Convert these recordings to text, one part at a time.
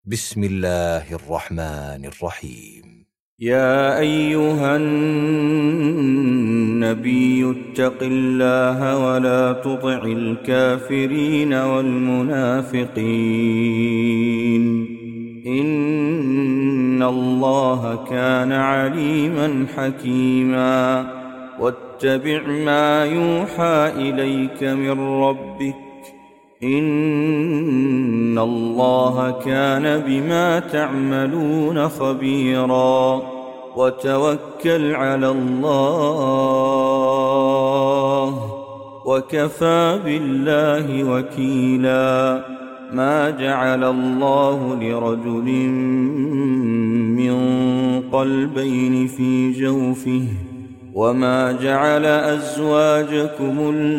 بسم الله الرحمن الرحيم. يا أيها النبي اتق الله ولا تطع الكافرين والمنافقين إن الله كان عليما حكيما واتبع ما يوحى إليك من ربك إن الله كان بما تعملون خبيرا وتوكل على الله وكفى بالله وكيلا ما جعل الله لرجل من قلبين في جوفه وما جعل أزواجكم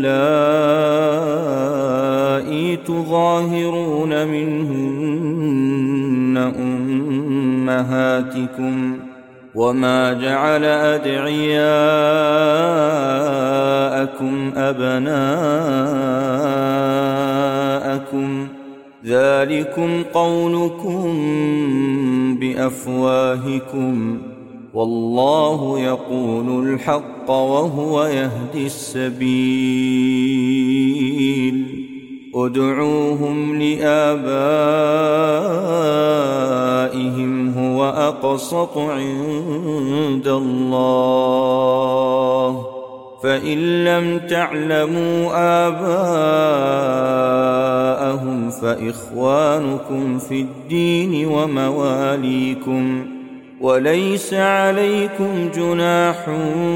اللائي تظاهرون منهن أمهاتكم وما جعل أدعياءكم أبناءكم ذلكم قولكم بأفواهكم والله يقول الحق وهو يهدي السبيل ادعوهم لآبائهم هو أقسط عند الله فإن لم تعلموا آباءهم فإخوانكم في الدين ومواليكم وليس عليكم جناح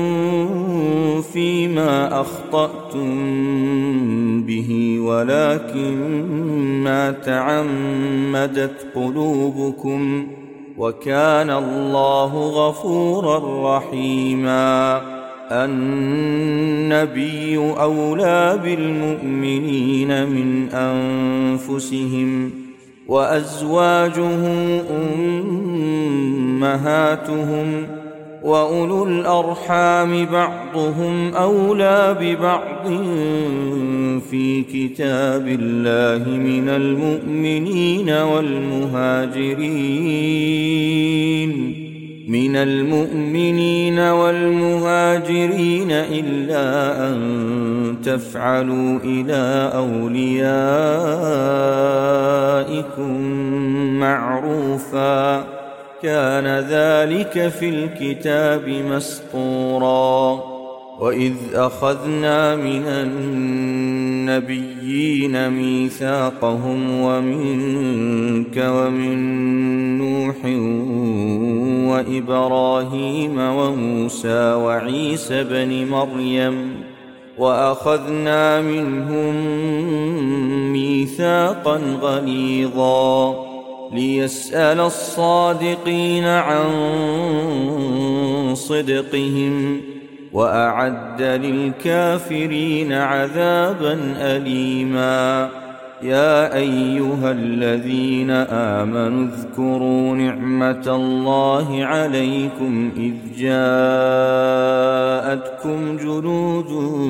فيما أخطأتم به ولكن ما تعمدت قلوبكم وكان الله غفورا رحيما النبي أولى بالمؤمنين من أنفسهم وأزواجه أمهاتهم وأولو الأرحام بعضهم أولى ببعض في كتاب الله من المؤمنين والمهاجرين إلا أن تفعلوا إلى أوليائكم معروفا كان ذلك في الكتاب مسطورا وإذ أخذنا من النبيين ميثاقهم ومنك ومن نوح وإبراهيم وموسى وعيسى بن مريم وأخذنا منهم ميثاقا غليظا ليسأل الصادقين عن صدقهم وأعد للكافرين عذابا أليما يا أيها الذين آمنوا اذكروا نعمة الله عليكم إذ جاءتكم جنود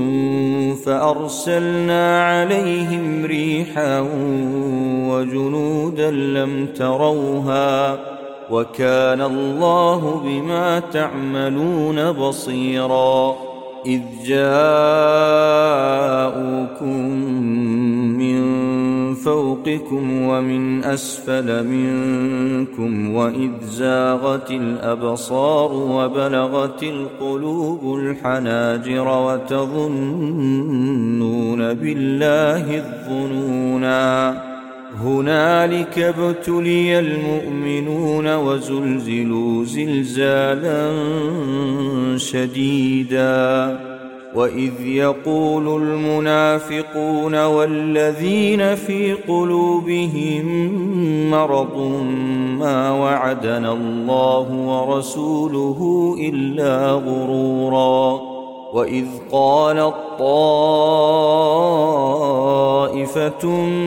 فأرسلنا عليهم ريحا وجنودا لم تروها وكان الله بما تعملون بصيرا إذ جاءوكم من فوقكم ومن أسفل منكم وإذ زاغت الأبصار وبلغت القلوب الحناجر وتظنون بالله الظنونا هنالك ابتلي المؤمنون وزلزلوا زلزالا شديدا وإذ يقول المنافقون والذين في قلوبهم مرض ما وعدنا الله ورسوله إلا غرورا وإذ قالت طائفة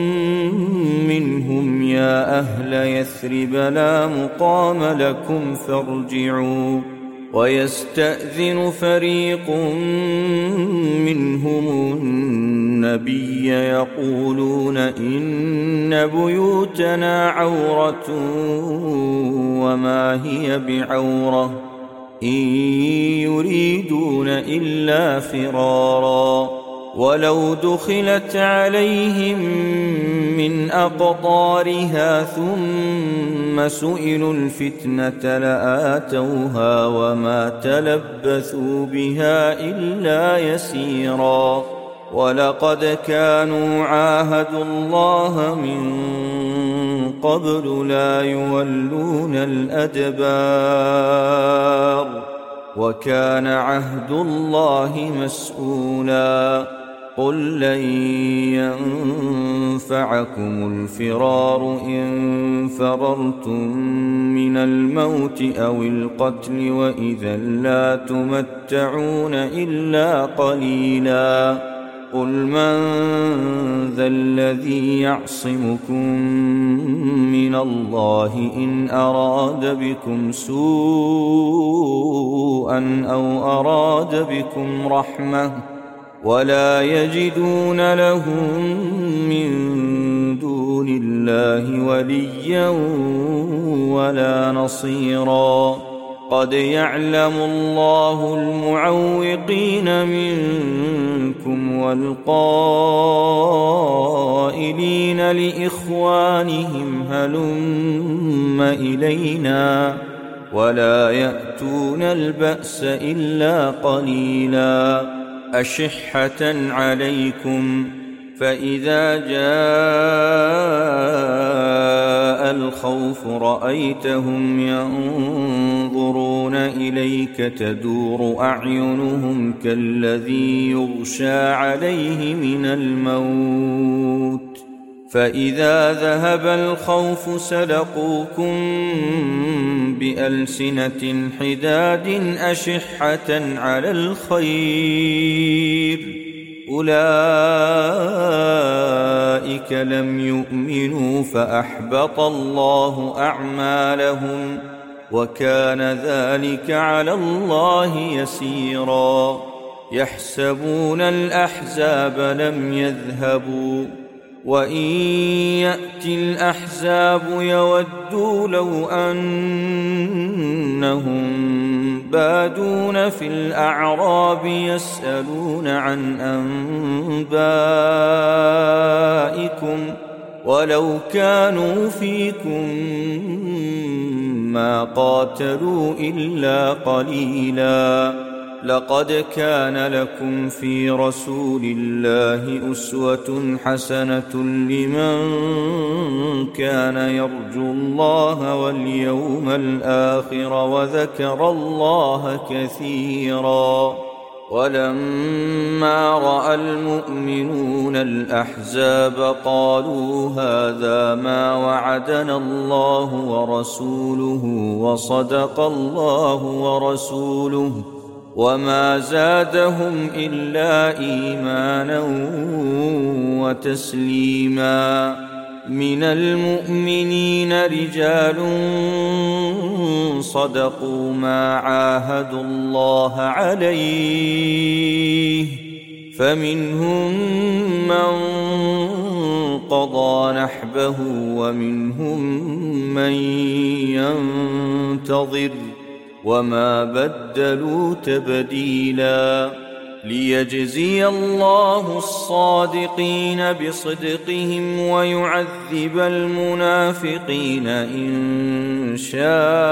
منهم يا أهل يثرب لا مقام لكم فارجعوا ويستأذن فريق منهم النبي يقولون إن بيوتنا عورة وما هي بعورة إن يريدون إلا فرارا ولو دخلت عليهم من أقطارها ثم سئلوا الفتنة لآتوها وما تلبثوا بها إلا يسيرا ولقد كانوا عاهدوا الله من قبل لا يولون الأدبار وكان عهد الله مسؤولا قل لن ينفعكم الفرار إن فررتم من الموت أو القتل وإذا لا تمتعون إلا قليلا قل من ذا الذي يعصمكم من الله إن أراد بكم سوءا أو أراد بكم رحمة ولا يجدون لهم من دون الله وليا ولا نصيرا قد يعلم الله المعوقين منكم والقائلين لإخوانهم هلم إلينا ولا يأتون البأس إلا قليلا أشحة عليكم فإذا جاء الخوف رأيتهم ينظرون إليك تدور أعينهم كالذي يغشى عليه من الموت فإذا ذهب الخوف سلقوكم بألسنة حداد أشحة على الخير أولئك لم يؤمنوا فأحبط الله أعمالهم وكان ذلك على الله يسيرا يحسبون الأحزاب لم يذهبوا وإن يأتي الأحزاب يودوا لو أنهم بادون في الأعراب يسألون عن أنبائكم ولو كانوا فيكم ما قاتلوا إلا قليلا لقد كان لكم في رسول الله أسوة حسنة لمن كان يرجو الله واليوم الآخر وذكر الله كثيرا ولما رأى المؤمنون الأحزاب قالوا هذا ما وعدنا الله ورسوله وصدق الله ورسوله وما زادهم إلا إيمانا وتسليما من المؤمنين رجال صدقوا ما عاهدوا الله عليه فمنهم من قضى نحبه ومنهم من ينتظر وما بدلوا تبديلا ليجزي الله الصادقين بصدقهم ويعذب المنافقين إن شاء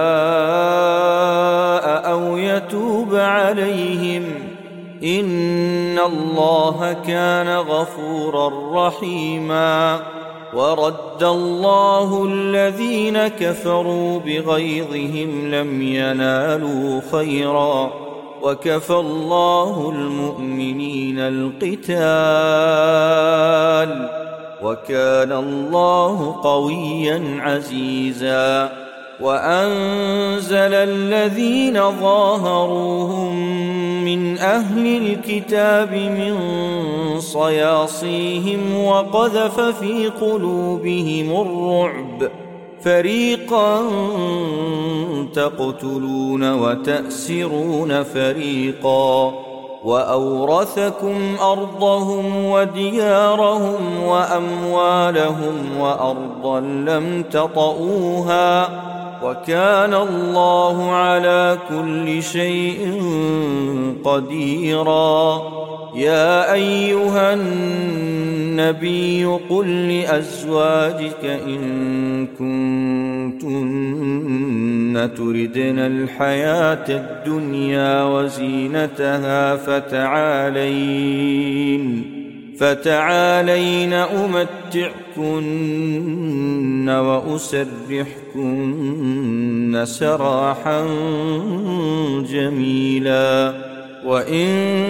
أو يتوب عليهم إن الله كان غفورا رحيما ورد الله الذين كفروا بغيظهم لم ينالوا خيرا وكفى الله المؤمنين القتال وكان الله قويا عزيزا وأنزل الذين ظاهروهم من أهل الكتاب من صياصيهم وقذف في قلوبهم الرعب فريقا تقتلون وتأسرون فريقا وأورثكم أرضهم وديارهم وأموالهم وأرضا لم تطئوها وكان الله على كل شيء قديرا. يا أيها النبي قل لأزواجك إن كنتن تردن الحياة الدنيا وزينتها فتعالين أمتعكن وأسرحكن سراحا جميلا. وإن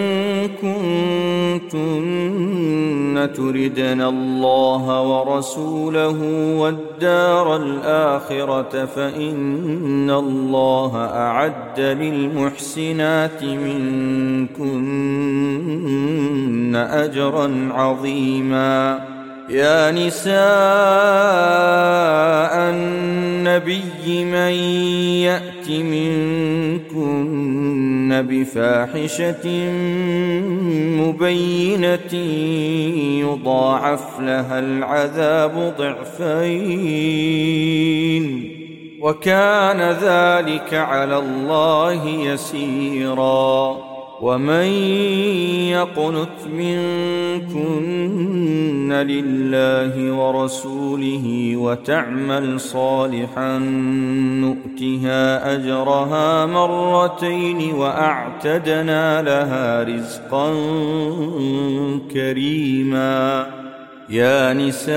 كنتن تردن الله ورسوله والدار الآخرة فإن الله أعد للمحسنات منكن أجرا عظيما. يا نساء النبي من يأت منكن بفاحشة مبينة يضاعف لها العذاب ضعفين وكان ذلك على الله يسيرا. ومن يقنت منكن لله ورسوله وتعمل صالحا نؤتها أجرها مرتين وأعتدنا لها رزقا كريما. يا نساء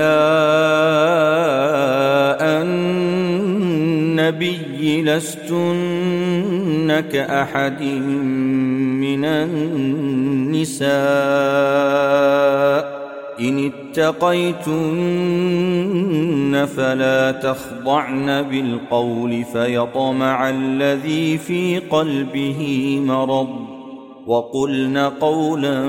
النبي لستن كأحد من النساء إن اتقيتن فلا تخضعن بالقول فيطمع الذي في قلبه مرض وقلن قولا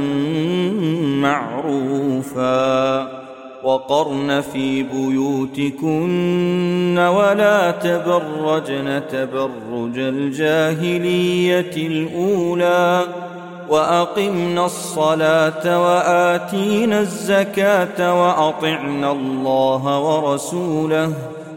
معروفا. وقرن في بيوتكن ولا تبرجن تبرج الجاهلية الأولى وأقمنا الصلاة وآتينا الزكاة وأطعنا الله ورسوله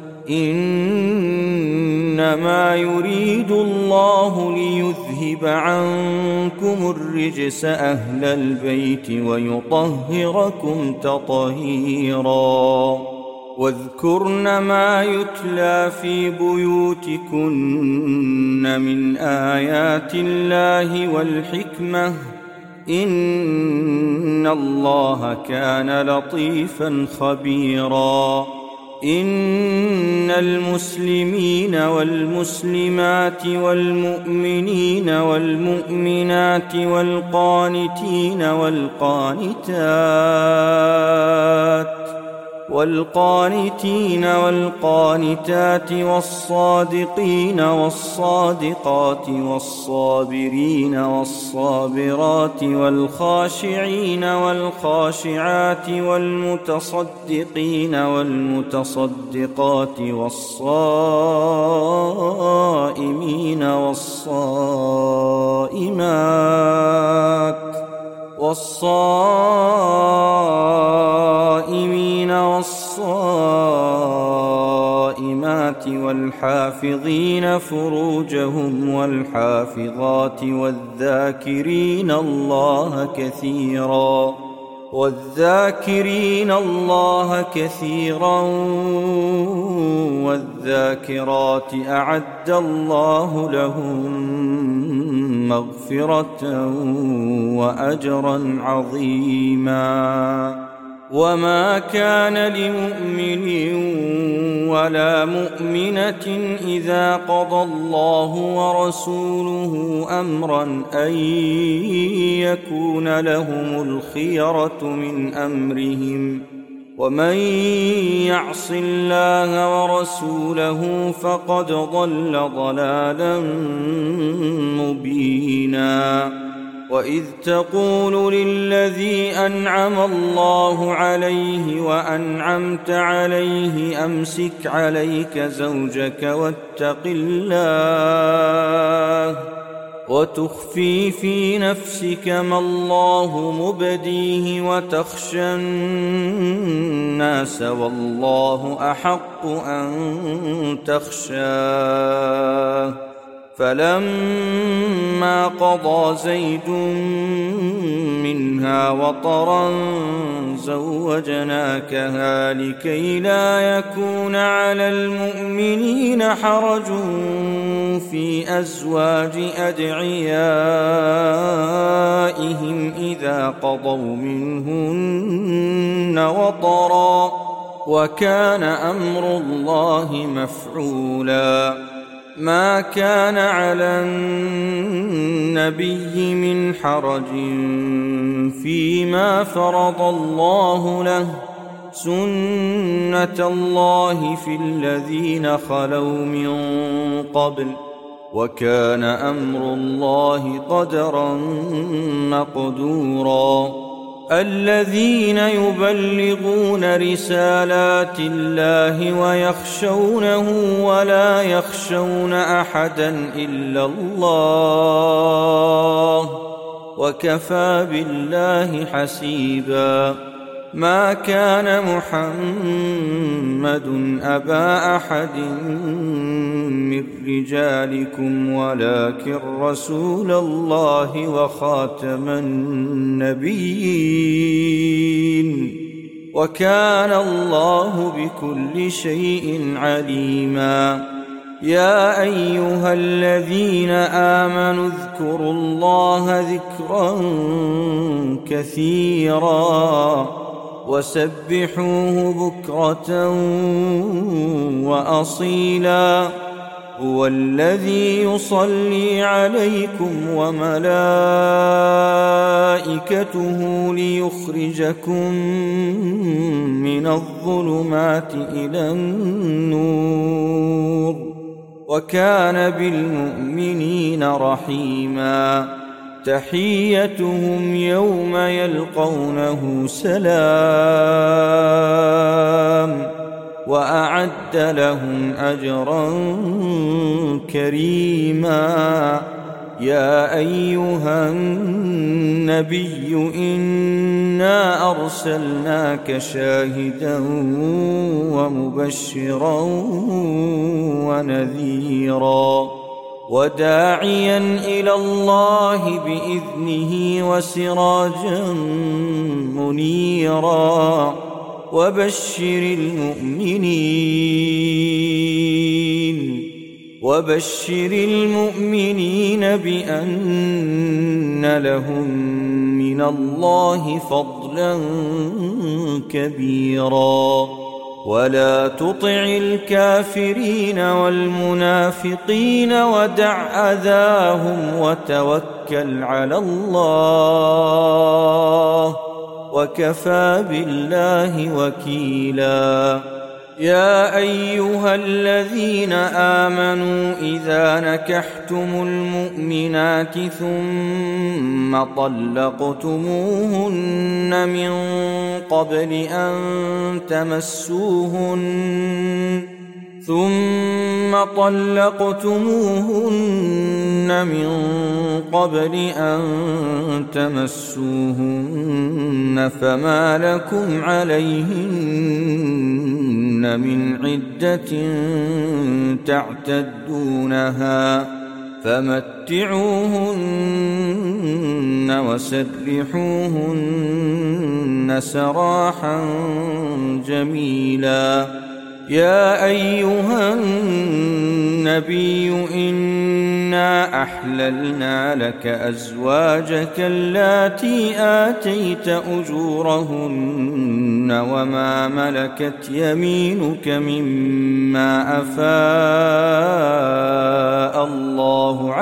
إنما يريد الله ليذهب عنكم الرجس أهل البيت ويطهركم تطهيرا. واذكرن ما يتلى في بيوتكن من آيات الله والحكمة إن الله كان لطيفا خبيرا. إن المسلمين والمسلمات والمؤمنين والمؤمنات والقانتين والقانتات والصادقين والصادقات والصابرين والصابرات والخاشعين والخاشعات والمتصدقين والمتصدقات والصائمين والصائمات والحافظين فروجهم والحافظات والذاكرين الله كثيرا والذاكرات أعد الله لهم مغفرة وأجرا عظيما. وما كان لمؤمن ولا مؤمنة إذا قضى الله ورسوله أمرا أن يكون لهم الخيرة من أمرهم ومن يعص الله ورسوله فقد ضل ضلالا مبينا. وإذ تقول للذي أنعم الله عليه وأنعمت عليه أمسك عليك زوجك واتق الله وتخفي في نفسك ما الله مبديه وتخشى الناس والله أحق أن تخشاه فلما قضى زيد منها وطرا زوجناكها لكي لا يكون على المؤمنين حرج في أزواج أدعيائهم إذا قضوا منهن وطرا وكان أمر الله مفعولا ما كان على النبي من حرج فيما فرض الله له سنة الله في الذين خلوا من قبل وكان أمر الله قدرا مقدورا الذين يبلغون رسالات الله ويخشونه ولا يخشون أحدا إلا الله وكفى بالله حسيبا ما كان محمد أبا أحد من رجالكم ولكن رسول الله وخاتم النبيين وكان الله بكل شيء عليما يا أيها الذين آمنوا اذكروا الله ذكرا كثيرا وسبحوه بكرة وأصيلا هو الذي يصلي عليكم وملائكته ليخرجكم من الظلمات إلى النور وكان بالمؤمنين رحيما تحيتهم يوم يلقونه سلام وأعد لهم أجرا كريما يا أيها النبي إنا أرسلناك شاهدا ومبشرا ونذيرا وداعيا إلى الله بإذنه وسراجا منيرا وبشر المؤمنين بأن لهم من الله فضلا كبيرا ولا تطع الكافرين والمنافقين ودع أذاهم وتوكل على الله وكفى بالله وكيلا يا أيها الذين آمنوا إذا نكحتم المؤمنات ثم طلقتموهن من قبل أن تمسوهن فما لكم عليهن من عدة تعتدونها فمتعوهن وسرحوهن سراحا جميلا يا أيها النبي إنا أحللنا لك أزواجك اللاتي آتيت أجورهن وما ملكت يمينك مما أفاء الله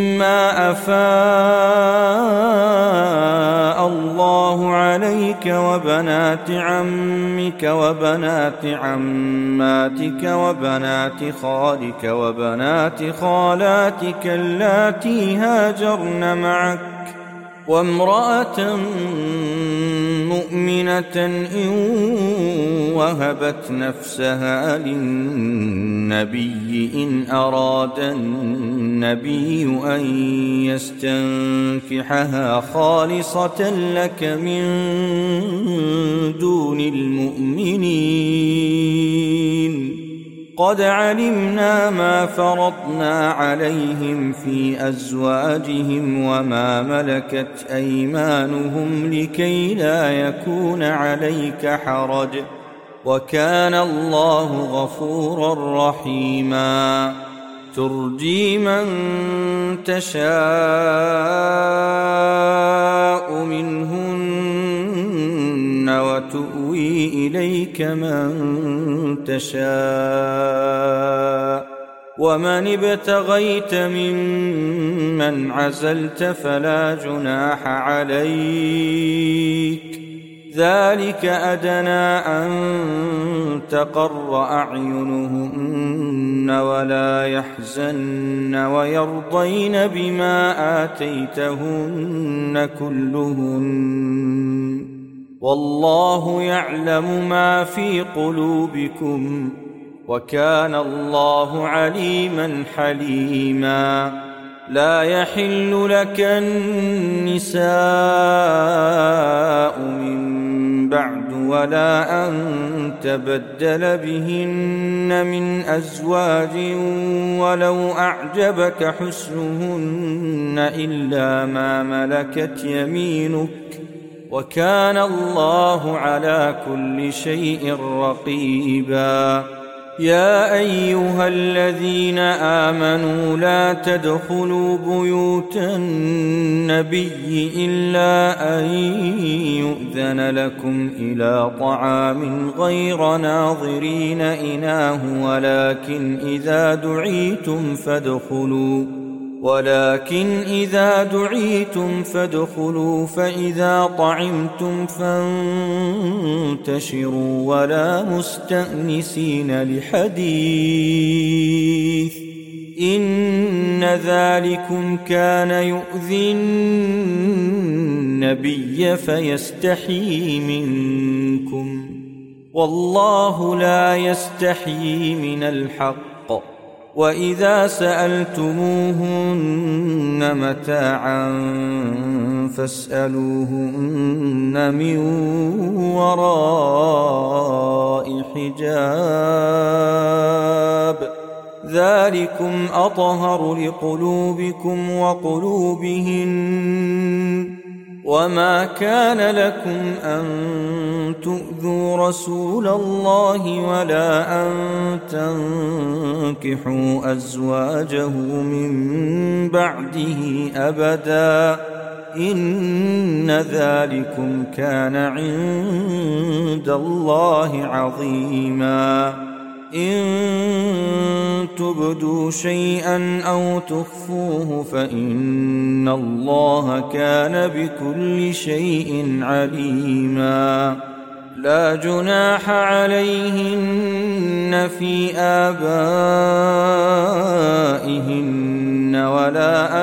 عليك وبنات عمك وبنات عماتك وبنات خالك وبنات خالاتك اللاتي هاجرن معك وامرأة مؤمنة إن وهبت نفسها للنبي إن أراد النبي أن يستنكحها خالصة لك من دون المؤمنين قد علمنا ما فرضنا عليهم في أزواجهم وما ملكت أيمانهم لكي لا يكون عليك حرج وكان الله غفورا رحيما ترجي من تشاء منهن وتؤوي إليك من تشاء ومن ابتغيت ممن عزلت فلا جناح عليك ذلك أدنى أن تقر أعينهن ولا يحزن ويرضين بما آتيتهن كلهن والله يعلم ما في قلوبكم وكان الله عليما حليما لا يحل لك النساء من بعد ولا أن تبدل بهن من أزواج ولو أعجبك حسنهن إلا ما ملكت يمينك وكان الله على كل شيء رقيبا يا أيها الذين آمنوا لا تدخلوا بيوت النبي إلا أن يؤذن لكم إلى طعام غير ناظرين إناه ولكن إذا دعيتم فادخلوا فإذا طعمتم فانتشروا ولا مستأنسين لحديث إن ذلكم كان يؤذي النبي فيستحيي منكم والله لا يستحيي من الحق وإذا سألتموهن متاعا فاسألوهن من وراء حجاب ذلكم أطهر لقلوبكم وقلوبهن وما كان لكم أن تؤذوا رسول الله ولا أن تنكحوا أزواجه من بعده أبدا إن ذلكم كان عند الله عظيما إن تبدوا شيئا أو تخفوه فإن الله كان بكل شيء عليما لا جناح عليهن في آبائهن ولا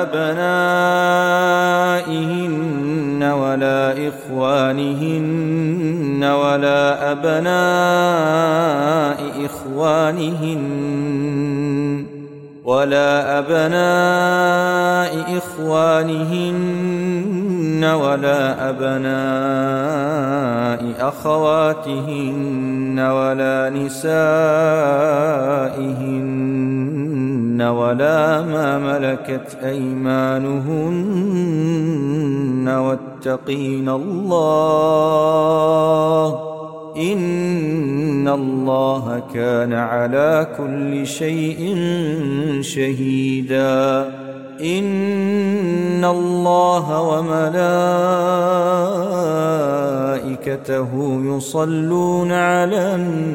أبنائهن ولا إخوانهن ولا أبناء إخوانهن ولا أبناء أخواتهن ولا نسائهن ولا ما ملكت أيمانهن واتقين الله إن الله كان على كل شيء شهيدا إن الله وملائكته يصلون على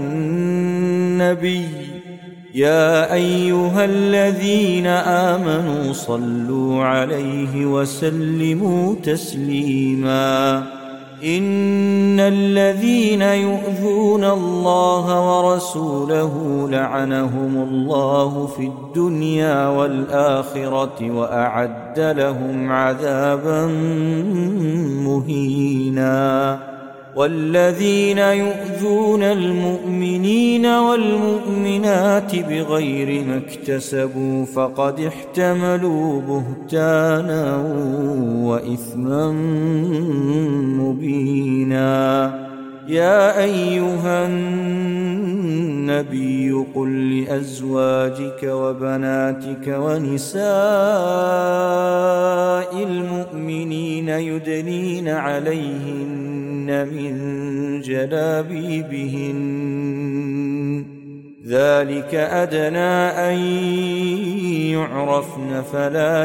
النبي يا أيها الذين آمنوا صلوا عليه وسلموا تسليما إن الذين يؤذون الله ورسوله لعنهم الله في الدنيا والآخرة وأعد لهم عذابا مهينا والذين يؤذون المؤمنين والمؤمنات بغير ما اكتسبوا فقد احتملوا بهتانا وإثما مبينا يا أيها النبي قل لأزواجك وبناتك ونساء المؤمنين يدنين عليهن من جلابيبهن ذلك أدنى أن يعرفن فلا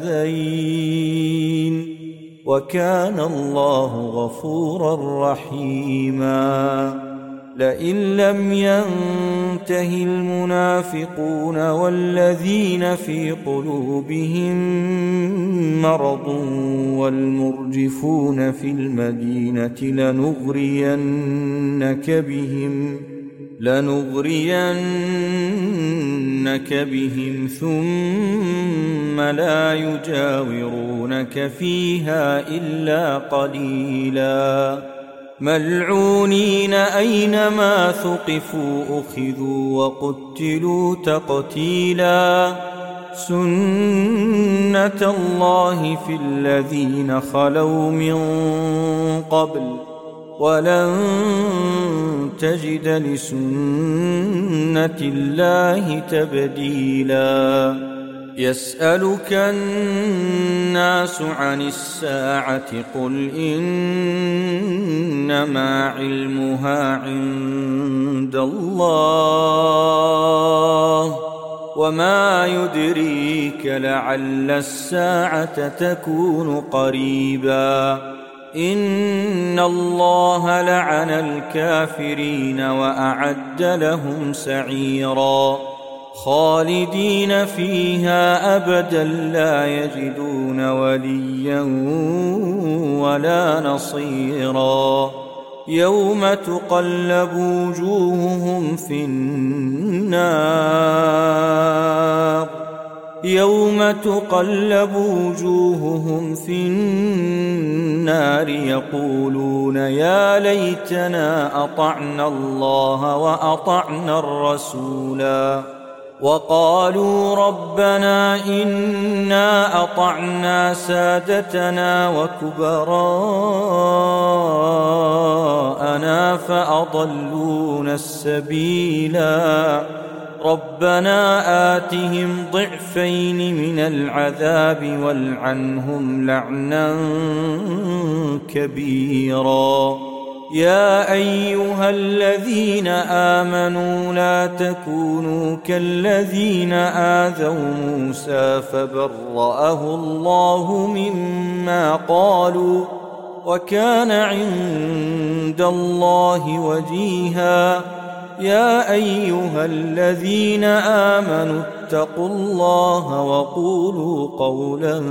يؤذين وكان الله غفورا رحيما لئن لم ينته المنافقون والذين في قلوبهم مرض والمرجفون في المدينة لنغرينك بهم ثم لا يجاورونك فيها إلا قليلا ملعونين أينما ثقفوا أخذوا وقتلوا تقتيلا سنة الله في الذين خلوا من قبل ولن تجد لسنة الله تبديلا يسألك الناس عن الساعة قل إنما علمها عند الله وما يدريك لعل الساعة تكون قريبا إن الله لعن الكافرين وأعد لهم سعيرا خالدين فيها أبدا لا يجدون وليا ولا نصيرا يوم تقلب وجوههم في النار يقولون يا ليتنا أطعنا الله وأطعنا الرسولا وقالوا ربنا إنا أطعنا سادتنا وكبراءنا فأضلونا السبيلا ربنا آتهم ضعفين من العذاب والعنهم لعنا كبيرا يا أيها الذين آمنوا لا تكونوا كالذين آذوا موسى فبرأه الله مما قالوا وكان عند الله وجيها يا أيها الذين آمنوا اتقوا الله وقولوا قولا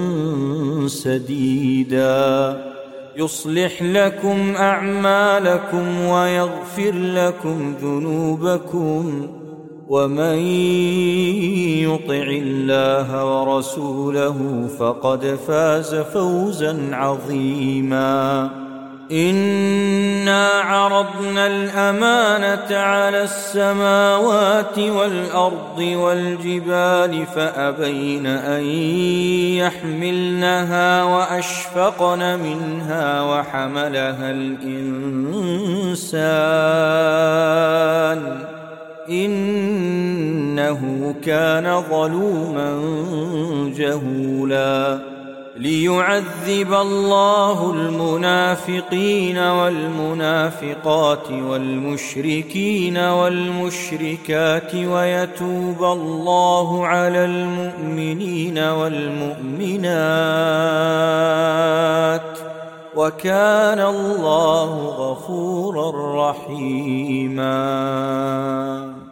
سديدا يصلح لكم أعمالكم ويغفر لكم ذنوبكم ومن يطع الله ورسوله فقد فاز فوزا عظيما إنا عرضنا الأمانة على السماوات والأرض والجبال فأبين أن يحملنها وأشفقن منها وحملها الإنسان إنه كان ظلوما جهولا ليعذب الله المنافقين والمنافقات والمشركين والمشركات ويتوب الله على المؤمنين والمؤمنات وكان الله غفورا رحيما.